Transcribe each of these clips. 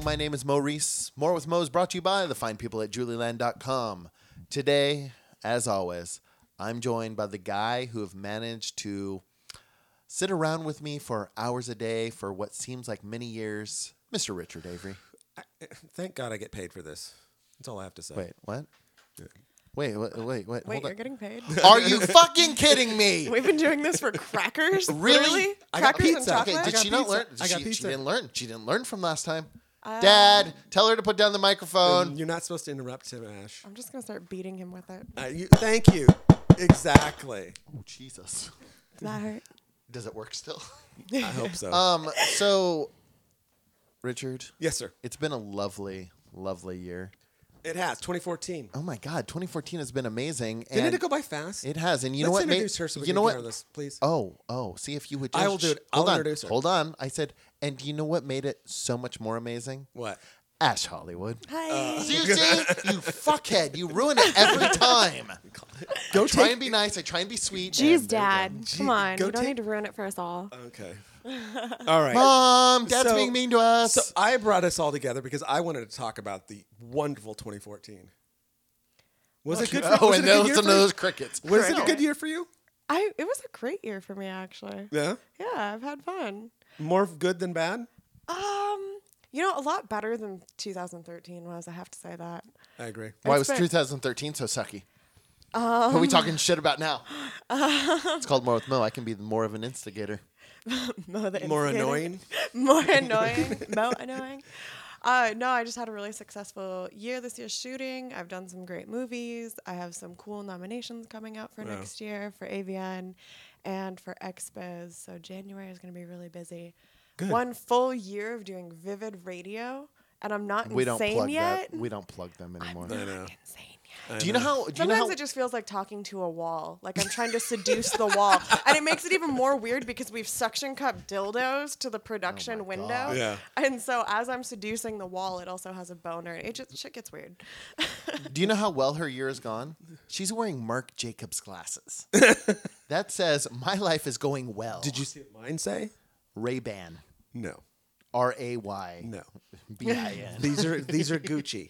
My name is Maurice. More with Mo is brought to you by the fine people at julieland.com. Today, as always, I'm joined by the guy who have managed to sit around with me for hours a day for what seems like many years, Mr. Richard Avery. Thank God I get paid for this. That's all I have to say. Wait, what? Wait, Wait, hold you're on. getting paid? Are you fucking kidding me? We've been doing this for crackers? Really? Literally? I got Crackers and pizza. chocolate? Okay, I did got she not pizza. learn? I got She pizza. didn't learn. She didn't learn from last time. Dad, tell her to put down the microphone. You're not supposed to interrupt him, Ash. I'm just going to start beating him with it. Thank you. Exactly. Oh, Jesus. Does that hurt? Does it work still? I hope so. So, Richard, Yes, sir. it's been a lovely, lovely year. It has. 2014. Oh my God, 2014 has been amazing. Didn't and it go by fast? It has, and you know Let's what? introduce her so we you can know get what? her on this, please. Oh, see if you would. Just, I will do it. Hold I'll on, introduce her. Hold on. I said, and do you know what made it so much more amazing? What? Ash Hollywood. Hi. See, you fuckhead. You ruin it every time. Go I try take- and be nice. I try and be sweet. Jeez, and there you Dad. Gee, Come on. go You don't take- need to ruin it for us all. Okay. All right. go. Mom, Dad's So- being mean to us. So I brought us all together because I wanted to talk about the wonderful 2014. Was it good? For, oh, was and it a good those year and for you? those crickets. Was it a Cricket. good year for you? It was a great year for me, actually. Yeah. Yeah, I've had fun. More good than bad. A lot better than 2013 was. I have to say that. I agree. Why was been- 2013 so sucky? What are we talking shit about now? It's called More with Mo. I can be more of an instigator. Mo the More instigator. annoying. More annoying. Mo annoying. No, I just had a really successful year this year shooting. I've done some great movies. I have some cool nominations coming up for Wow. next year for AVN and for XBiz. So January is going to be really busy. Good. 1 full year of doing Vivid Radio, and I'm not We don't insane plug yet. that. We don't plug them anymore. I know. Insane yet. Do you know how? Do you know Sometimes how? it just feels like talking to a wall. Like I'm trying to seduce the wall. And it makes it even more weird because we've suction cup dildos to the production window. God. Yeah. And so as I'm seducing the wall, it also has a boner. It just, shit gets weird. Do you know how well her year has gone? She's wearing Marc Jacobs glasses. That says my life is going well. Did you see what mine say? Ray-Ban? No. R-A-Y. No. B-I-N. These are Gucci.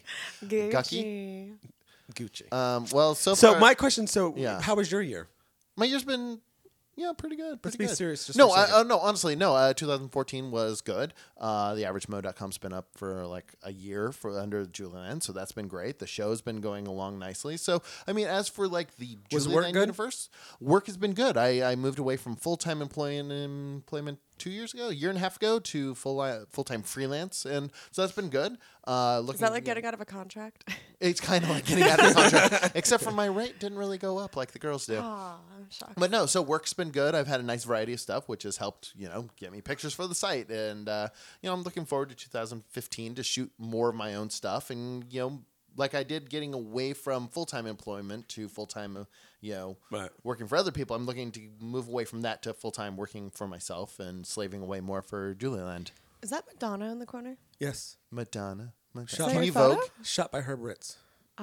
Gucci. Gucci. Well, so So far, my question. So Yeah. how was your year? my year's been, pretty good. Let's Pretty be good. serious just No, for a second. no, honestly, no. 2014 was good. TheAverageMo.com's been up for like a year for under Julian, so that's been great. The show's been going along nicely. So, I mean, as for like the Was work Julian good? universe, work has been good. I moved away from full-time employment 2 years ago, a year and a half ago, to full-time freelance, and so that's been good. Is that like getting out of a contract? It's kind of like getting out of the contract, except for my rate didn't really go up like the girls do. Aw, I'm shocked. But no, so work's been good. I've had a nice variety of stuff, which has helped, get me pictures for the site. And, I'm looking forward to 2015 to shoot more of my own stuff. And, like I did getting away from full-time employment to full-time, Right. working for other people. I'm looking to move away from that to full-time working for myself and slaving away more for Julieland. Is that Madonna in the corner? Yes. Madonna. Shot Can by you photo? Vogue? Shot by Herb Ritz.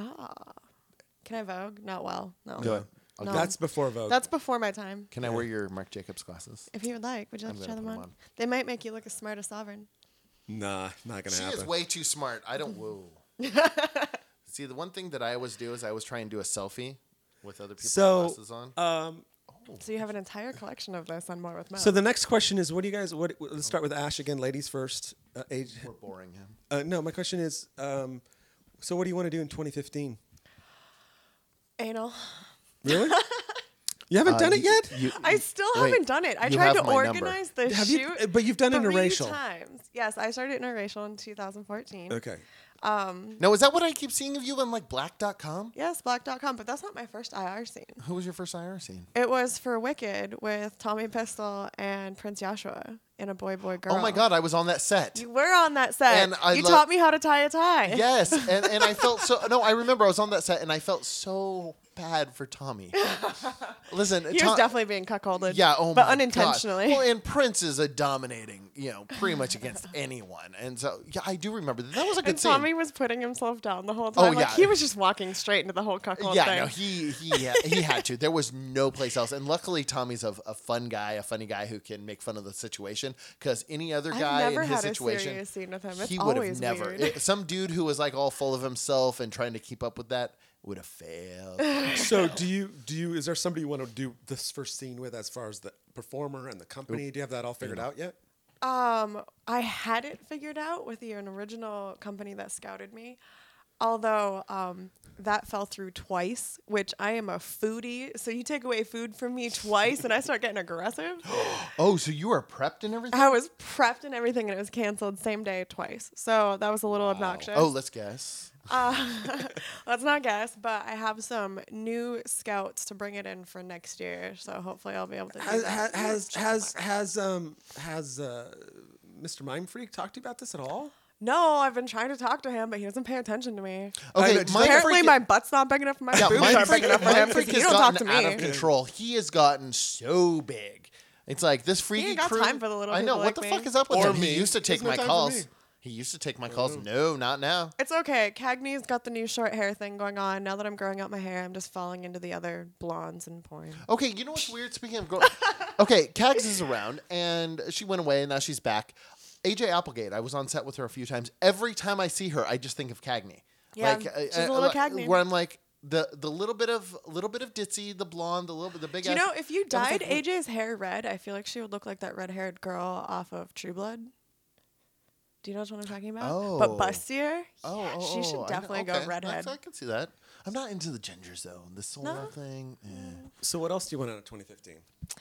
Can I Vogue? Not well. No. Do it. No. That's before Vogue. That's before my time. Can I wear your Marc Jacobs glasses? If you would like, would you like I'm to try gonna them put on? 'em on. They might make you look as smart as Sovereign. Nah, not gonna She happen. is way too smart. I don't. Whoa. See, the one thing that I always do is I always try and do a selfie with other people's glasses on. So you have an entire collection of this on More with Mo. So the next question is, what do you guys? Let's start with Ash again, ladies first. Age. We're boring him. No, my question is, so what do you want to do in 2015? Anal. Really? You haven't done it yet? I still wait, haven't done it. I you tried have to my number. organize the Have shoot. you? But you've done 3 interracial. times. Yes, I started interracial in 2014. Okay. No, is that what I keep seeing of you on like black.com? Yes, black.com, but that's not my first IR scene. Who was your first IR scene? It was for Wicked with Tommy Pistol and Prince Joshua in a Boy Boy Girl. Oh my God, I was on that set. You were on that set. And I you lo- taught me how to tie a tie. Yes, and I felt so. No, I remember I was on that set and I felt so bad for Tommy. Listen, He was definitely being cuckolded. yeah, oh but my unintentionally. God. Well, and Prince is a dominating, pretty much against anyone. And so, yeah, I do remember that. That was a good And scene. Tommy was putting himself down the whole time. Like, yeah. he was just walking straight into the whole cuckold Yeah, thing. no, he had to. There was no place else. And luckily, Tommy's a fun guy, a funny guy who can make fun of the situation. Because any other guy I've never in his had a situation, serious scene with him. It's he would have always never. weird. Some dude who was like all full of himself and trying to keep up with that would have failed. So do you is there somebody you want to do this first scene with as far as the performer and the company? Do you have that all figured out yet? I had it figured out with an original company that scouted me. Although that fell through twice, which I am a foodie. So you take away food from me twice and I start getting aggressive. Oh, so you were prepped and everything? I was prepped and everything and it was canceled same day twice. So that was a little obnoxious. Oh, let's guess. Let's not guess, but I have some new scouts to bring it in for next year. So hopefully I'll be able to do that. Has Mr. Mind Freak talked to you about this at all? No, I've been trying to talk to him, but he doesn't pay attention to me. Okay, Apparently my butt's not big enough for my Yeah, boobs Mind aren't Freak, big enough for him Mind because Freak he has don't talk to gotten out of me. control. He has gotten so big. It's like this freaky ain't got crew. time for the little I know people what like the me. fuck is up with Or him. me. He used to take There's no my time for calls. me. He used to take my calls. No, not now. It's okay. Cagney's got the new short hair thing going on. Now that I'm growing out my hair, I'm just falling into the other blondes and porn. Okay, you know what's weird? Speaking of okay, Cags is around, and she went away, and now she's back. AJ Applegate, I was on set with her a few times. Every time I see her, I just think of Cagney. Yeah, she's a little Cagney. Where I'm like the little bit of Ditzy, the blonde, the big. Do you know if you I was dyed like, AJ's hair red, I feel like she would look like that red-haired girl off of True Blood. Do you know what I'm talking about? Oh. But bustier. Oh, She should I know. definitely go Okay, redhead. I can see that. I'm not into the ginger zone, the soul No? thing. So what else do you want out of 2015?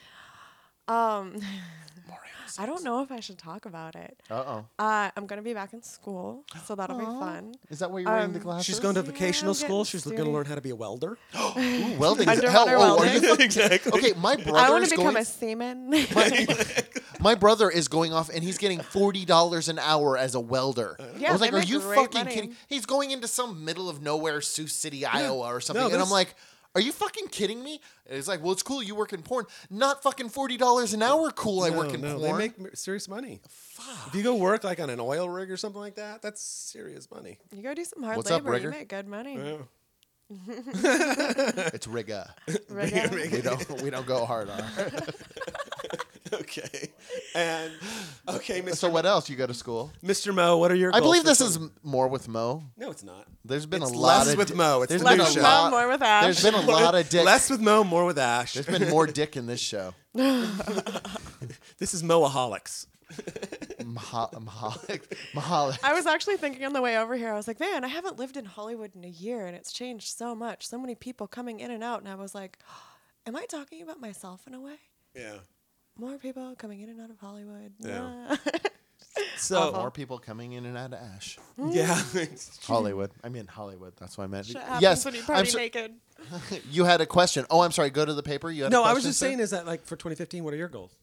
I don't know if I should talk about it. Uh-oh. I'm gonna be back in school, so that'll be fun. Is that why you're wearing the glasses? She's going to Yeah, vocational I'm school. getting She's going serious. to learn how to be a welder. Ooh, welding. Hell, Underwater are you welding. Exactly. Okay, my brother I want is to become going. a seaman. My brother is going off, and he's getting $40 an hour as a welder. Yeah, I was they like, "Are make you great fucking money. kidding?" He's going into some middle of nowhere, Sioux City, Iowa, or something, and I'm there's- like, "Are you fucking kidding me?" And he's like, "Well, it's cool. You work in porn. Not fucking $40 an hour. Cool. I work in They porn." make serious money. If you go work like on an oil rig or something like that, that's serious money. You go do some hard What's up, labor. Rigger? You make good money. It's Rigga. Rigger. We don't go hard on. Okay. And okay, Mr. So what else? You go to school? Mr. Mo, what are your I goals believe for this 20? is more with Mo. No, it's not. There's been It's a lot less of with Mo. It's there's the been new a show. lot. More with Ash. There's been a lot of dick. Less with Mo, more with Ash. There's been more dick in this show. This is Moaholics. Mahalik. I was actually thinking on the way over here, I was like, man, I haven't lived in Hollywood in a year and it's changed so much. So many people coming in and out. And I was like, am I talking about myself in a way? Yeah. More people coming in and out of Hollywood. Yeah. Nah. So More people coming in and out of Ash. yeah. Hollywood. I mean Hollywood. That's what I meant. Shit happens Yes. when you I'm party so- naked. you had a question. Oh, I'm sorry. Go to the paper. You had a No, question, I was just sir? saying is that like for 2015, what are your goals?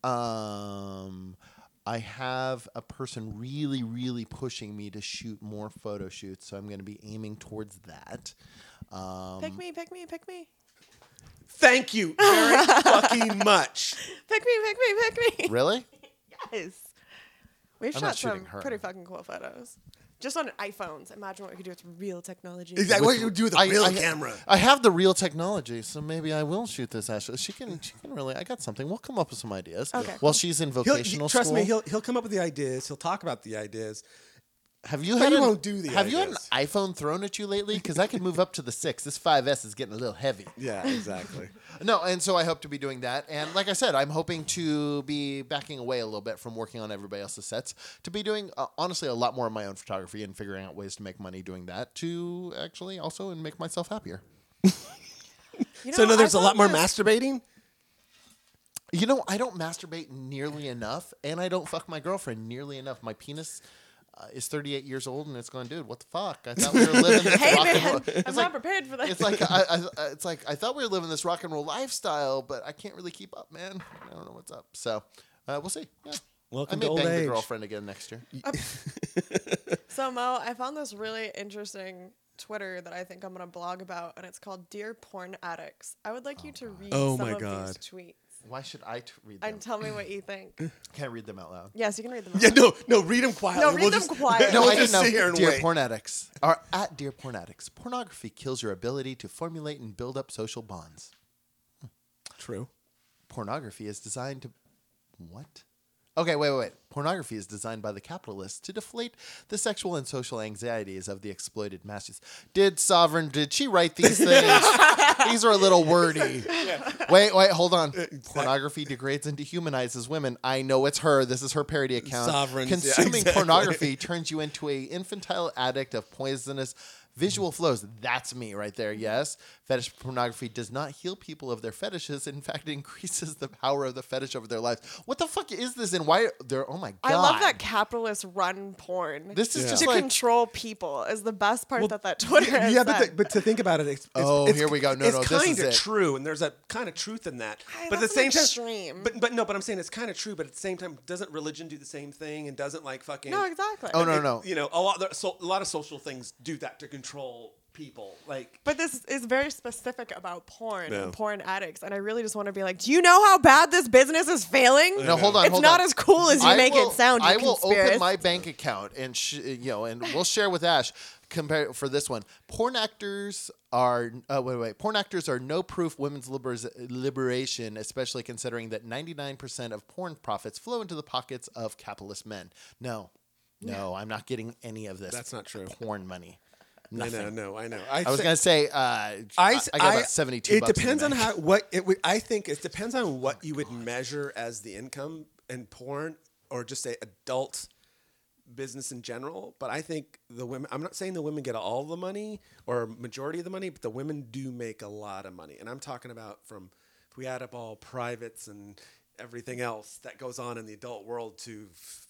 I have a person really, really pushing me to shoot more photo shoots, so I'm going to be aiming towards that. Pick me, pick me, pick me. Thank you very fucking much. Pick me, pick me, pick me. Really? Yes. We've I'm not shot some shooting her. pretty fucking cool photos. Just on iPhones. Imagine what we could do with real technology. Exactly. What do you do with a real camera? I have the real technology, so maybe I will shoot this. Ashley, she can really. I got something. We'll come up with some ideas. Okay. While she's in vocational Trust school. me, he'll come up with the ideas. He'll talk about the ideas. Have you But had he an, won't do the Have you had an ideas. iPhone thrown at you lately? Because I could move up to the 6. This 5S is getting a little heavy. Yeah, exactly. No, and so I hope to be doing that. And like I said, I'm hoping to be backing away a little bit from working on everybody else's sets to be doing, honestly, a lot more of my own photography and figuring out ways to make money doing that to actually also and make myself happier. You So know, no, there's I a lot thought more this- masturbating. You know, I don't masturbate nearly enough, and I don't fuck my girlfriend nearly enough. My penis is 38 years old, and it's going, dude, what the fuck? I thought we were living this Hey, rock and man, roll. I'm It's not like, prepared for that. it's like I thought we were living this rock and roll lifestyle, but I can't really keep up, man. I don't know what's up. So we'll see. Yeah. Welcome I may to old bang the age. girlfriend again next year. So, Mo, I found this really interesting Twitter that I think I'm gonna blog about, and it's called Dear Porn Addicts. I would like you to read Oh some my of God. these tweets Why should I read them? and tell me what you think. Can't read them out loud. Yes, you can read them. Yeah, no, read them quietly. No, read them quietly. No, We'll I just didn't know. sit here and Dear wait. porn addicts, or at Dear Porn Addicts, pornography kills your ability to formulate and build up social bonds. True. Pornography is designed to... What? Okay, wait. Pornography is designed by the capitalists to deflate the sexual and social anxieties of the exploited masses. Did she write these things? These are a little wordy. Wait, hold on. Pornography degrades and dehumanizes women. I know it's her. This is her parody account. Sovereigns, yeah, Consuming exactly. pornography turns you into a infantile addict of poisonous visual flows. That's me right there, yes. Fetish pornography does not heal people of their fetishes. In fact, it increases the power of the fetish over their lives. What the fuck is this and why they're, oh my God. I love that capitalists run porn. This is Yeah. just to like, control people is the best part that Twitter has Yeah, said. but to think about it, it's here we go. No, it's this kind is of it. true, and there's a kind of truth in that. Ay, but at the that's same an time, extreme. but I'm saying it's kind of true. But at the same time, doesn't religion do the same thing? And doesn't like fucking No, exactly. Oh, no. You know, a lot of social things do that to control people. Like, But this is very specific about porn Yeah. and porn addicts, and I really just want to be like, do you know how bad this business is failing? no, hold on. It's not as cool as you make it sound. You I will open conspiracist. my bank account and and we'll share with Ash. Compare for this one. Porn actors are Porn actors are no proof women's liberation, especially considering that 99% of porn profits flow into the pockets of capitalist men. No, I'm not getting any of this. That's not true. Porn money. I Nothing. know. I was gonna say I got about 72. It bucks in depends the on bank. how what it would. I think it depends on what you would measure as the income in porn, or just say adult business in general. But I think the women. I'm not saying the women get all the money or majority of the money, but the women do make a lot of money. And I'm talking about from if we add up all privates and everything else that goes on in the adult world to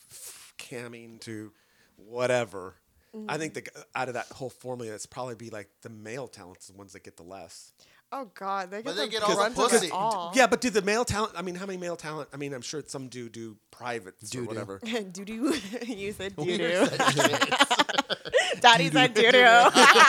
camming to whatever. I think out of that whole formula, it's probably be like the male talents, the ones that get the less. Oh God, they get But they the get all the brunt of pussy. it all. Yeah, but do the male talent? I mean, how many male talent? I mean, I'm sure some do privates or whatever. Doo doo. You said doo doo. Daddy said doo doo.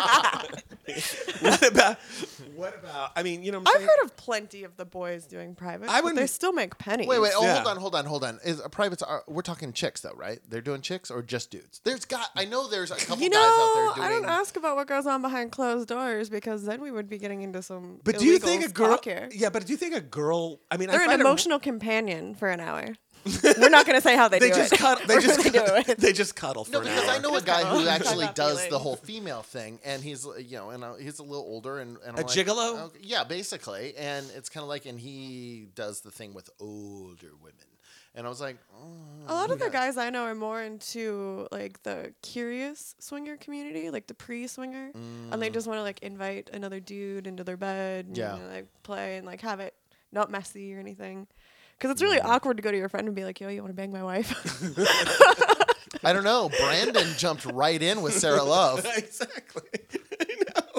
What about? I mean, you know, what I'm I've saying? heard of plenty of the boys doing privates, I but they wouldn't- still make pennies. Wait. Oh, Yeah. hold on. Is privates? We're talking chicks though, right? They're doing chicks or just dudes? I know there's a couple You guys out know, there I doing. don't ask about what goes on behind closed doors because then we would be getting into some. But do you illegal think a girl? talk here. Yeah, but do you think a girl? I mean, They're I an find emotional companion for an hour. We're not going to say how they They do just it. cuddle. They We're just gonna do cuddle. it. They just cuddle for No, an because hour. I know a guy who actually About does the feelings. whole female thing, and he's he's a little older and I'm A like, gigolo? okay, yeah, basically, and it's kind of like, and he does the thing with older women, and I was like, A lot of the guys I know are more into like the curious swinger community, like the pre-swinger, and they just want to like invite another dude into their bed and Yeah. like play and like have it not messy or anything. Because it's really awkward to go to your friend and be like, "Yo, you want to bang my wife?" I don't know. Brandon jumped right in with Sarah Love. Exactly. I know.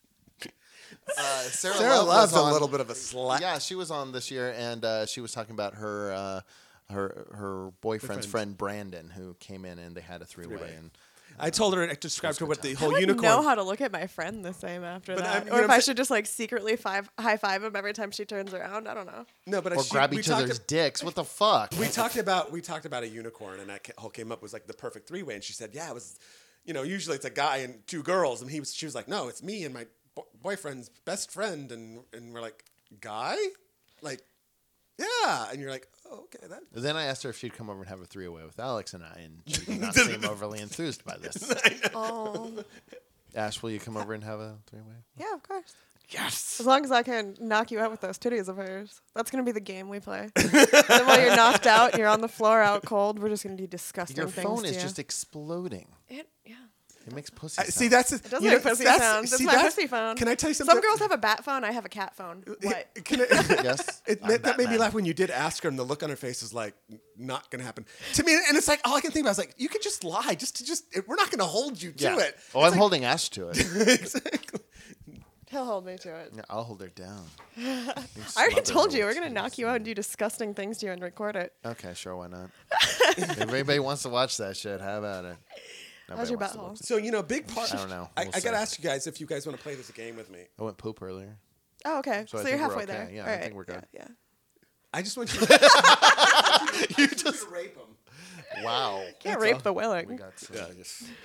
Sarah Sarah Love Love's was on, a little bit of a slut. Yeah, she was on this year, and she was talking about her boyfriend's friend Brandon, who came in and they had a three-way. And I told her, I described to her what the I whole wouldn't unicorn. know how to look at my friend the same after But that, you or know if what I'm I sa- should just like secretly high five him every time she turns around. I don't know. No, but or grab we each talked other's dicks. What the fuck? We talked about a unicorn, and that whole came up was like the perfect three-way, and she said, "Yeah, it was, usually it's a guy and two girls," and she was like, "No, it's me and my boyfriend's best friend," and we're like, "Guy, like, yeah," and you're like, "Oh, okay, that." Then I asked her if she'd come over and have a three-way with Alex and I, and she did not seem overly enthused by this. Oh, Ash, will you come over and have a three-way? yeah, of course. Yes. As long as I can knock you out with those titties of hers. That's going to be the game we play. Then while you're knocked out and you're on the floor out cold, we're just going to do disgusting Your things phone to is you. just exploding. Yeah. It makes pussy sounds. See, that's It does make pussy sounds. That's my pussy phone. Can I tell you something? Some girls have a bat phone. I have a cat phone. What? Yes. That I'm made me Batman. laugh when you did ask her, and the look on her face is like, not gonna happen to me. And it's like all I can think about is like, you could just lie, we're not gonna hold you to Yeah. it. Oh, I'm holding Ash to it. Exactly. He'll hold me to it. Yeah, I'll hold her down. I already told you we're going to knock you out and do disgusting things to you and record it. Okay, sure, why not? If anybody wants to watch that shit, how about it? How's your wants to butthole? look. So big part. I don't know. I We'll got see. to ask you guys if you guys want to play this game with me. I went poop earlier. Oh, okay. So I So, think you're we're halfway okay. there. Yeah, All I right. think we're good. Yeah. I just want you to, You just rape him. wow. Can't rape the We willing. got some. Yeah,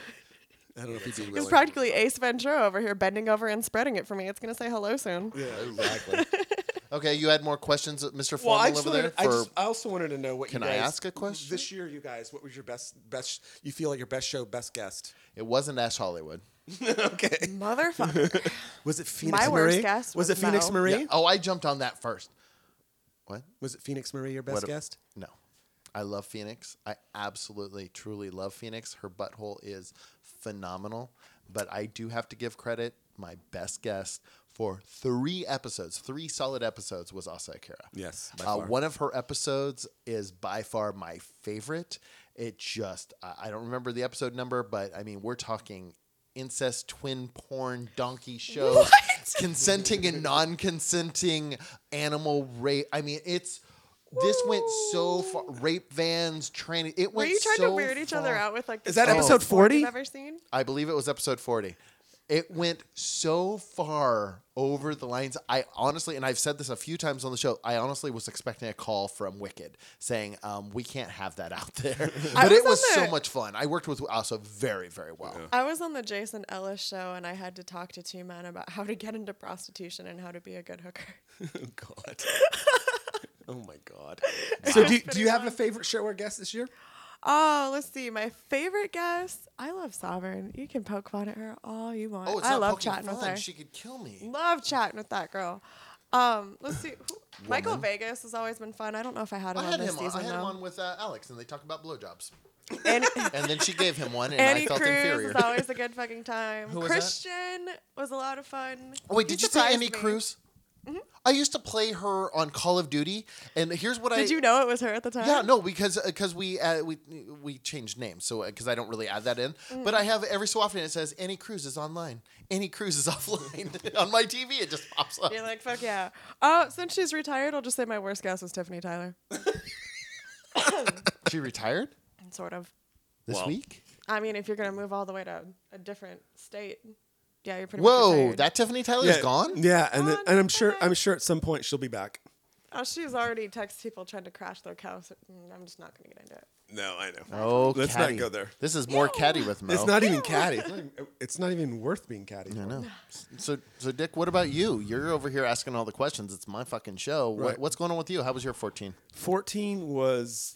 I don't know if he'd be It's willing. practically Ace Ventura over here bending over and spreading it for me. It's going to say hello soon. Yeah. Exactly. Okay, you had more questions, Mr. Well, Formal I just over there. wanted, I also wanted to know what Can you I guys ask a question? this year. You guys, what was your best? You feel like your best show, best guest? It wasn't Ash Hollywood. Okay. Motherfucker. Was it Phoenix My Marie? worst guest was was it Phoenix Mo. Marie? Yeah. Oh, I jumped on that first. What? Was it Phoenix Marie your best What a- guest? No. I love Phoenix. I absolutely, truly love Phoenix. Her butthole is phenomenal. But I do have to give credit. My best guest for 3 episodes, 3 solid episodes, was Asa Akira. Yes, by far. One of her episodes is by far my favorite. It just, I don't remember the episode number, but I mean, we're talking incest, twin porn, donkey shows, consenting and non-consenting animal rape. I mean, this went so far. Rape vans, training. It Were went you trying so to weird each other far. out with like the Is that funniest episode porn 40? you've ever seen? I believe it was episode 40. It went so far over the lines. I honestly, and I've said this a few times on the show, I honestly was expecting a call from Wicked saying, we can't have that out there. But it was was on so the- much fun. I worked with Asa very, very well. I was on the Jason Ellis show and I had to talk to 2 men about how to get into prostitution and how to be a good hooker. Oh God. Oh my God. So do pretty you have a fun. favorite show or guest this year? Oh, let's see. My favorite guest. I love Sovereign. You can poke fun at her all you want. Oh, it's I not love poking chatting with fun. her. She could kill me. Love chatting with that girl. Let's see. Michael Vegas has always been fun. I don't know if I had him I on had this him. season I had him though. on with Alex, and they talk about blowjobs. Annie, And then she gave him one, and Annie I felt Cruz inferior. is always a good fucking time. Who was that? Christian was a lot of fun. Oh, wait, He did you say surprised Annie me. Cruz? I used to play her on Call of Duty, and here's what Did you know it was her at the time? Yeah, no, because we changed names, so because I don't really add that in, but I have every so often it says Annie Cruz is online, Annie Cruz is offline on my TV. It just pops up. You're like, fuck yeah. Since she's retired, I'll just say my worst guest was Tiffany Tyler. She retired Sort of. this Well, week. I mean, if you're gonna move all the way to a different state, yeah, you're pretty much Whoa, retired. that Tiffany Tyler's gone. Yeah, and Gone. I'm sure at some point she'll be back. Oh, she's already texted people trying to crash their house. I'm just not gonna get into it. No, I know. Oh, Let's catty. not go there. This is more catty with Mo. It's not even catty. It's not even worth being catty. I know. So Dick, what about you? You're over here asking all the questions. It's my fucking show. Right. What's going on with you? How was your 14? 14 was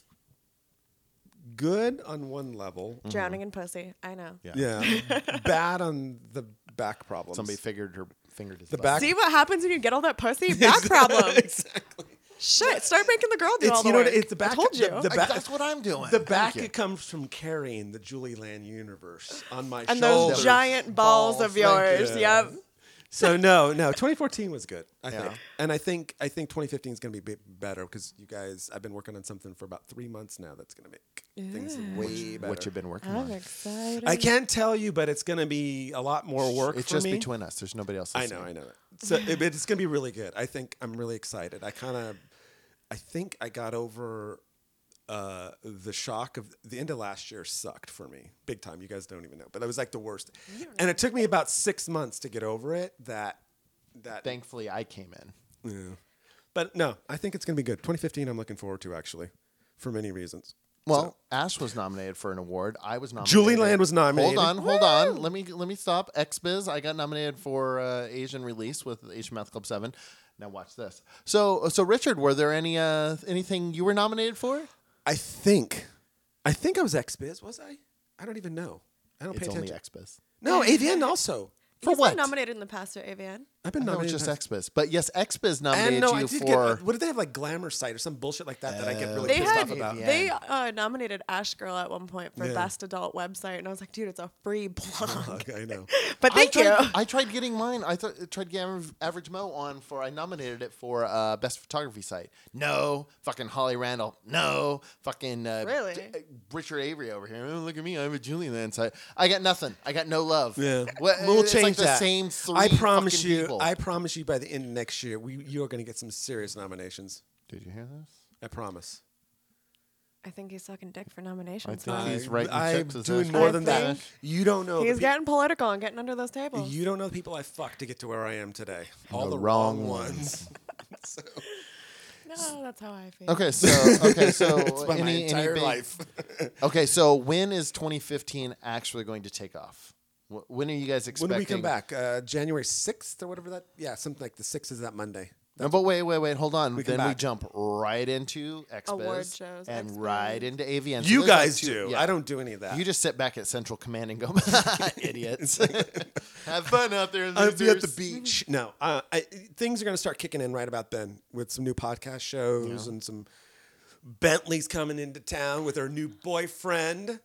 good on one level. Drowning in pussy. I know. Yeah. Bad on the back problems. Somebody fingered his The butt. back. See what happens when you get all that pussy? Back problems. Exactly. Shit. Start making the girl do all It's the you know work. what, it's the back. I told you. The back. That's what I'm doing. The Thank back you. it comes from carrying the Julie Land universe on my and shoulders. those giant balls of Thank you. yours. Yep. So no, 2014 was good. I Yeah. think, and I think 2015 is going to be better because you guys. I've been working on something for about 3 months now. That's going to make things way better. What you've been working I'm on. excited. I can't tell you, but it's going to be a lot more work It's for just me. between us. There's nobody else. I listening. know. So it's going to be really good. I think I'm really excited. I think I got over the shock of the end of last year sucked for me big time. You guys don't even know, but that was like the worst. And it took me about 6 months to get over it. That Thankfully, I came in. yeah. But no, I think it's going to be good. 2015, I'm looking forward to actually, for many reasons. Well, Ash was nominated for an award. I was nominated. Julie Land was nominated. Hold on. Let me stop. XBiz. I got nominated for Asian Release with Asian Math Club 7. Now watch this. So Richard, were there anything you were nominated for? I think I was XBiz. Was I? I don't even know. I don't It's pay only attention. XBiz. No, AVN also. For He's what? been nominated in the past to AVN. I've been No, it's nominated. just in- XBiz. But yes, XBiz And nominated no, I you did for. get. What did they have like Glamour Site or some bullshit like that I get really They pissed had off about? Yeah. they nominated Ash Girl at one point for Yeah. best adult website, and I was like, dude, it's a free plug. I know. But thank you. I tried getting mine. I tried getting Average Mo on for. I nominated it for best photography site. No, fucking Holly Randall. No, fucking Really? Richard Avery over here. Oh, look at me. I have a Julian Land site. I got nothing. I got no love. Yeah, Well, we'll it's change like the that. same three. I promise fucking you. People. I promise you. By the end of next year, you are going to get some serious nominations. Did you hear this? I promise. I think he's sucking dick for nominations. I think huh? he's writing I'm checks. doing as more I than that. think You don't know. He's the getting political and getting under those tables. You don't know the people I fucked to get to where I am today. All The the wrong wrong ones. ones. So, No, that's how I feel. Okay, so it's my entire big- life. Okay, so when is 2015 actually going to take off? When are you guys When expecting? do we come back? January 6th or whatever that? Yeah, something like the 6th is that Monday. No, but wait, hold on. come Then we back. jump right into XBiz Award shows, and XBiz. right into AVN. So You there's like guys two- do. yeah. I don't do any of that. You just sit back at Central Command and go, idiots. Have fun out there. I'll be at the losers. beach. No, things are going to start kicking in right about then with some new podcast shows and some Bentley's coming into town with her new boyfriend.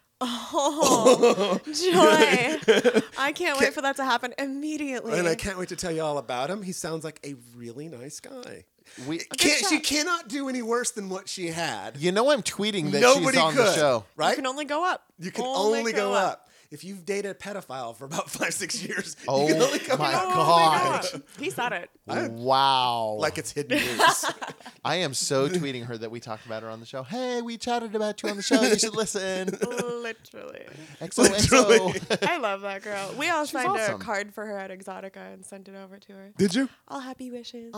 Oh, joy. I can't wait for that to happen immediately. And I can't wait to tell you all about him. He sounds like a really nice guy. She She cannot do any worse than what she had. You know I'm tweeting that Nobody she's on could, the show. right? You can only go up. You can only go up. If you've dated a pedophile for about 5-6 years, Oh you can only go my up. God. He said it. Wow. Like it's hidden news. I am so tweeting her that we talked about her on the show. Hey, we chatted about you on the show. You should listen. Literally. XOXO. I love that girl. We all signed awesome. a card for her at Exotica and sent it over to her. Did you? All happy wishes.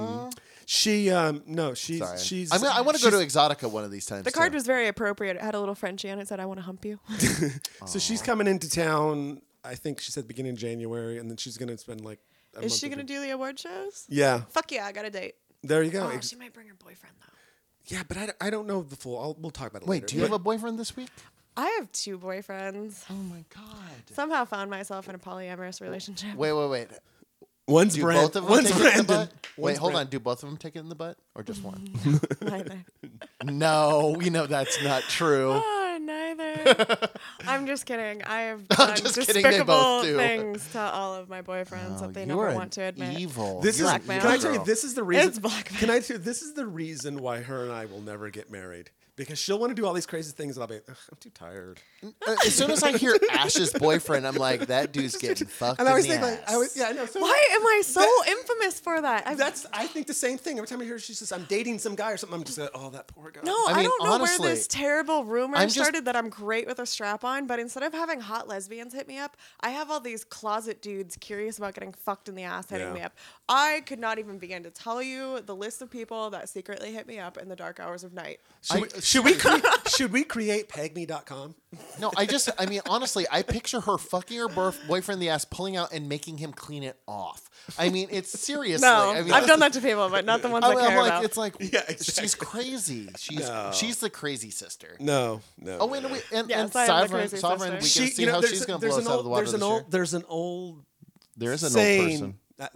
She no, she's Sorry. she's I want to go to she's- Exotica one of these times. The card too. was very appropriate. It had a little Frenchie on it. Said, "I want to hump you." So she's coming into town. I think she said beginning of January, and then she's gonna spend like. Is she gonna do the award shows? Yeah, Fuck yeah, I got a date. there you go. Oh, she might bring her boyfriend though. Yeah, but I don't know the full. We'll talk about it Wait, later. do you have a boyfriend this week? I have 2 boyfriends. Oh my God. Somehow found myself in a polyamorous relationship. Wait. One's Do Brand- both of them one's take it in the Brandon. butt? Wait, One's hold Brand- on. Do both of them take it in the butt or just one? Neither. No, we know that's not true. Oh, neither. I'm just kidding. I have done just kidding, they despicable both do. things to all of my boyfriends that they never want to admit. Evil. This is. You're Blackmail. Can I evil tell you? girl. This is the reason. It's blackmail. Can I tell you? This is the reason why her and I will never get married. Because she'll want to do all these crazy things, and I'll be, "Ugh, I'm too tired. As soon as I hear Ash's boyfriend, I'm like, that dude's getting fucked. And I in always the think, ass. like, I know. So Why am I so infamous for that? I think the same thing. Every time I hear she says, I'm dating some guy or something, I'm just like, oh, that poor guy. No, I I, mean, don't know honestly, where this terrible rumor I'm just- started that I'm great with a strap on, but instead of having hot lesbians hit me up, I have all these closet dudes curious about getting fucked in the ass hitting Yeah. me up. I could not even begin to tell you the list of people that secretly hit me up in the dark hours of night. Should we create pegme.com? No, I mean, honestly, I picture her fucking her boyfriend in the ass, pulling out and making him clean it off. I mean, it's seriously. No, I mean, I've done that to people, but not the ones I I'm care like, about. it's like, Yeah, exactly. she's crazy. She's the crazy sister. No. Oh, wait, and Yes, I am the Sovereign, crazy Sovereign, sister. we can see how she's going to blow us out of the water this year. There's an old There is an old saying person.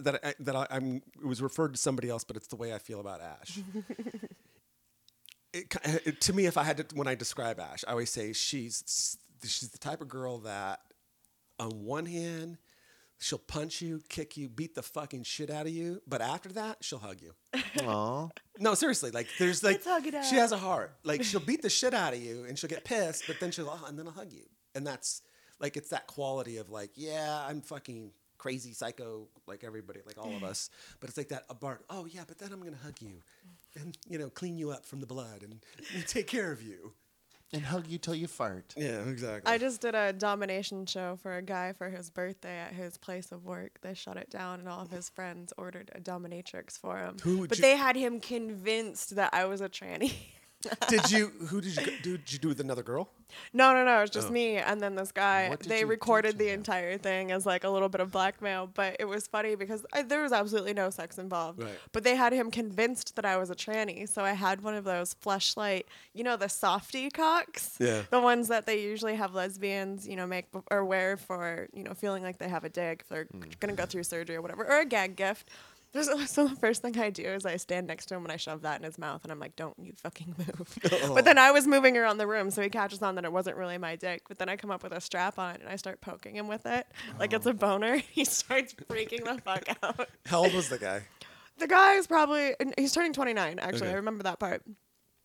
it was referred to somebody else, but it's the way I feel about Ash. To me, if I had to, when I describe Ash, I always say she's the type of girl that, on one hand, she'll punch you, kick you, beat the fucking shit out of you, but after that, she'll hug you. Aw. No, seriously, like there's like Let's hug it out. she has a heart. Like she'll beat the shit out of you and she'll get pissed, but then and then I'll hug you, and that's like it's that quality of like, yeah, I'm fucking crazy psycho like everybody, like all of us, but it's like that oh yeah, but then I'm gonna hug you and clean you up from the blood and take care of you And hug you till you fart. Yeah, exactly. I just did a domination show for a guy for his birthday at his place of work. They shut it down, and all of his friends ordered a dominatrix for him. But they had him convinced that I was a tranny. Did you do with another girl? No, it was just me. And then this guy, What did they you recorded do to the him? entire thing as like a little bit of blackmail. But it was funny because there was absolutely no sex involved. Right. But they had him convinced that I was a tranny. So I had one of those fleshlight, the softy cocks. Yeah. The ones that they usually have lesbians, make or wear for, feeling like they have a dick if they're going to go through surgery or whatever, or a gag gift. So the first thing I do is I stand next to him and I shove that in his mouth and I'm like, don't you fucking move. But then I was moving around the room, so he catches on that it wasn't really my dick. But then I come up with a strap on and I start poking him with it like it's a boner. He starts freaking the fuck out. How old was the guy? The guy is probably, he's turning 29, actually. Okay. I remember that part.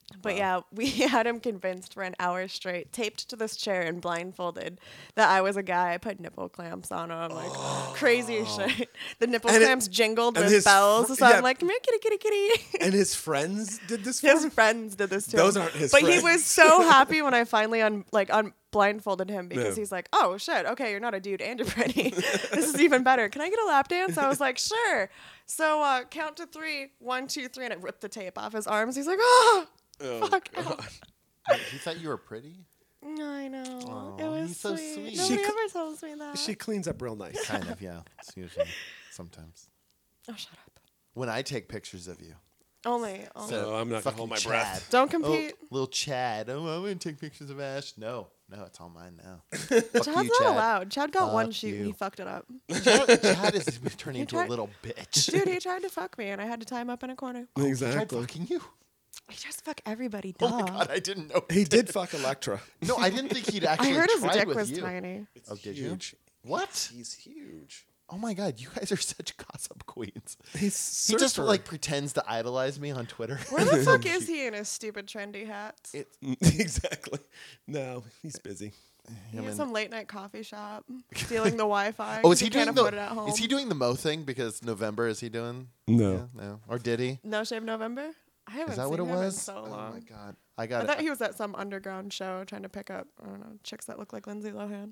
But yeah, we had him convinced for an hour straight, taped to this chair and blindfolded, that I was a guy. I put nipple clamps on him, like crazy shit. The nipple And clamps jingled and with his bells, so yeah. I'm like, come here, kitty, kitty, kitty. And his friends did this for His him? friends did this to Those him. aren't his but friends. he was so happy when I finally blindfolded him because Yeah. he's like, oh shit, okay, you're not a dude and you're pretty. This is even better. Can I get a lap dance? I was like, sure. So count to 3, 1, 2, 3, and I ripped the tape off his arms. He's like, oh, fuck. God. He thought you were pretty? I know. Aw, It was he's so sweet. sweet. Nobody She ever tells me that. She cleans up real nice. Kind of, yeah. It's usually sometimes. Oh, shut up. When I take pictures of you. Only. So I'm not gonna hold my fucking breath. Chad. Don't Oh, compete. little Chad. Oh, I'm going to take pictures of Ash. No, it's all mine now. Fuck Chad's you, not Chad. allowed. Chad got one Fuck shoot and you. he fucked it up. Chad is turning into a tried- little bitch. Dude, he tried to fuck me and I had to tie him up in a corner. He tried Exactly. fucking you. He tries to fuck everybody, duh. Oh my god, I didn't know. He did fuck Electra. No, I didn't think he'd I actually heard his tried dick with was you. tiny. Oh, did huge. you? What? He's huge. Oh my god, you guys are such gossip queens. He's He just surfer. like pretends to idolize me on Twitter. Where the fuck is he in his stupid trendy hats? Exactly. No, he's busy. He Him has and- some late night coffee shop, stealing the Wi-Fi. Oh, is 'cause he can't doing afford it at the? home. Is he doing the Mo thing because November? Is he doing? No. Yeah, no, or did he? No Shave November? I haven't Is that seen what it him in was? so Oh long. my god, I I got thought it. he was at some underground show trying to pick up, I don't know, chicks that look like Lindsay Lohan.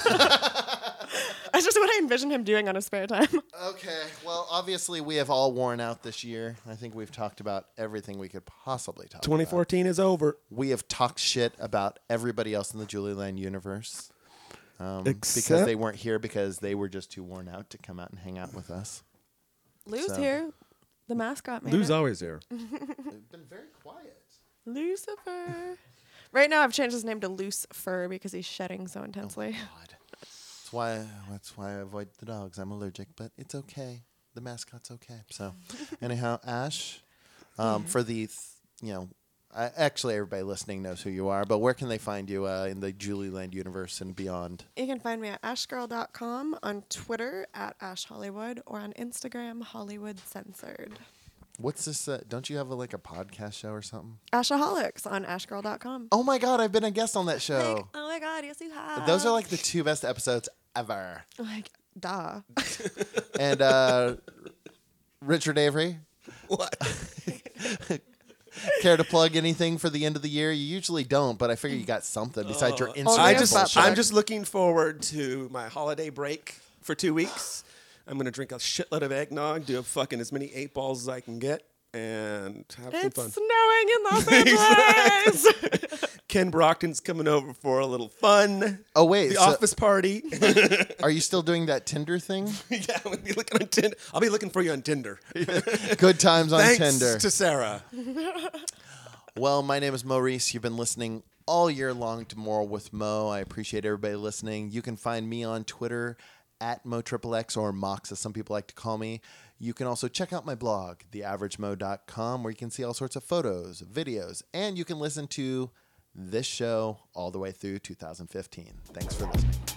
That's just what I envision him doing on his spare time. Okay, well, obviously we have all worn out this year. I think we've talked about everything we could possibly talk about. 2014 is over. We have talked shit about everybody else in the Julie Land universe. Because Except- they weren't here because they were just too worn out to come out and hang out with us. Lou's So- here. The mascot made Lou's it. always there. They've been very quiet. Lucifer. Right now I've changed his name to Loose Fur because he's shedding so intensely. God. That's why I avoid the dogs. I'm allergic, but it's okay. The mascot's okay. So, anyhow, Ash, for the, actually everybody listening knows who you are, but where can they find you in the Julie Land universe and beyond? You can find me at ashgirl.com, on Twitter at ashhollywood, or on Instagram, Hollywood Censored. What's this? Don't you have a podcast show or something? Ashaholics on ashgirl.com. Oh my God, I've been a guest on that show. Like, oh my God, yes you have. Those are like the 2 best episodes ever. Like, duh. And Richard Avery, What? care to plug anything for the end of the year? You usually don't, but I figure you got something besides your Instagram. I bullshit. I'm just looking forward to my holiday break for 2 weeks. I'm gonna drink a shitload of eggnog, do fucking as many 8 balls as I can get, and have It's some fun. snowing in Los Angeles. Ken Brockton's coming over for a little fun. Oh wait, The so office party. are you still doing that Tinder thing? Yeah, we'll be looking on Tinder. I'll be looking for you on Tinder. Good times on Thanks Tinder. to Sarah. Well, my name is Maurice. You've been listening all year long to Moral with Mo. I appreciate everybody listening. You can find me on Twitter at MoXXX or Mox, as some people like to call me. You can also check out my blog, theaveragemo.com, where you can see all sorts of photos, videos, and you can listen to this show all the way through 2015. Thanks for listening.